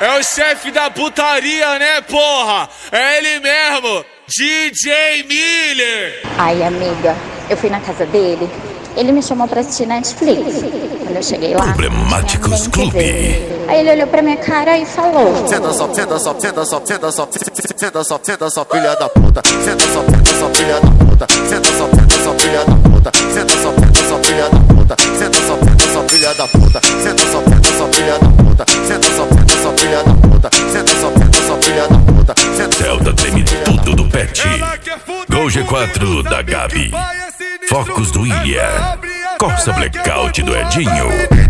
É o chefe da putaria, né, porra? É ele mesmo, DJ Miller. Ai, amiga, eu fui na casa dele. Ele me chamou pra assistir Netflix. Quando eu cheguei lá, Problemáticos Clube. Aí ele olhou pra minha cara e falou: senta só, senta só, senta só, senta só, senta só, senta só, filha da puta. Senta só, filha da puta. Senta só, filha da puta. Senta só, filha da puta. Senta só, filha da puta. Senta só, filha da puta. Senta só, filha da puta. Senta só, filha da puta. Delta treme tudo do Pet. Gol G4 da Gabi. Focos do Ilha. Corsa Blackout do Edinho.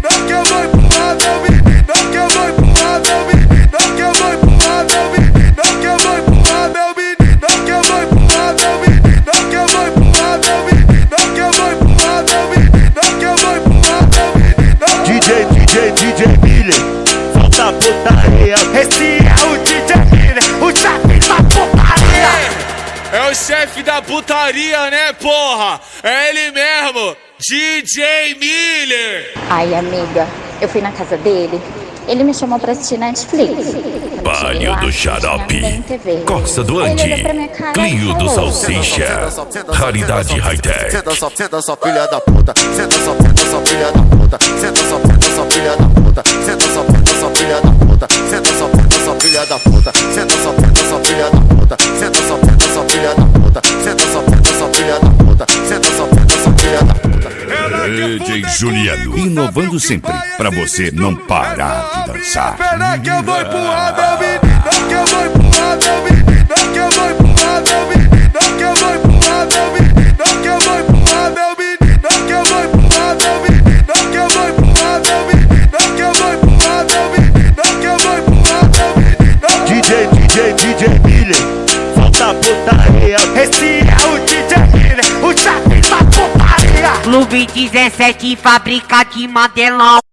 DJ Miller, solta a putaria. Esse é o DJ Miller, o chefe da putaria. É o chefe da putaria, né, porra? É ele mesmo, DJ Miller. Ai, amiga, eu fui na casa dele. Ele me chamou pra assistir Netflix. Palio do Xarope. Corsa do Andy. Clio do Salsicha. Raridade Hightech. Senta só, filha da puta. Senta só, filha da puta. Senta só, filha da puta. Senta só, filha da puta. Senta só, filha da puta. Senta só, filha da puta. Senta só, filha da puta. Senta só, filha da puta. Senta só, filha da puta. DJ Juliano. Inovando sempre, pra você não parar de dançar. Que eu vou empurrar meu menino, que eu vou empurrar meu menino, que eu vou empurrar meu menino, que eu vou empurrar meu menino, que eu vou empurrar meu menino, que eu vou empurrar meu menino, que eu vou empurrar meu menino, que eu vou empurrar meu menino, que eu vou empurrar meu menino. DJ Miller, solta a putaria. Esse é o DJ Miller, o chefe da putaria. Clube 17, fábrica de Madelão.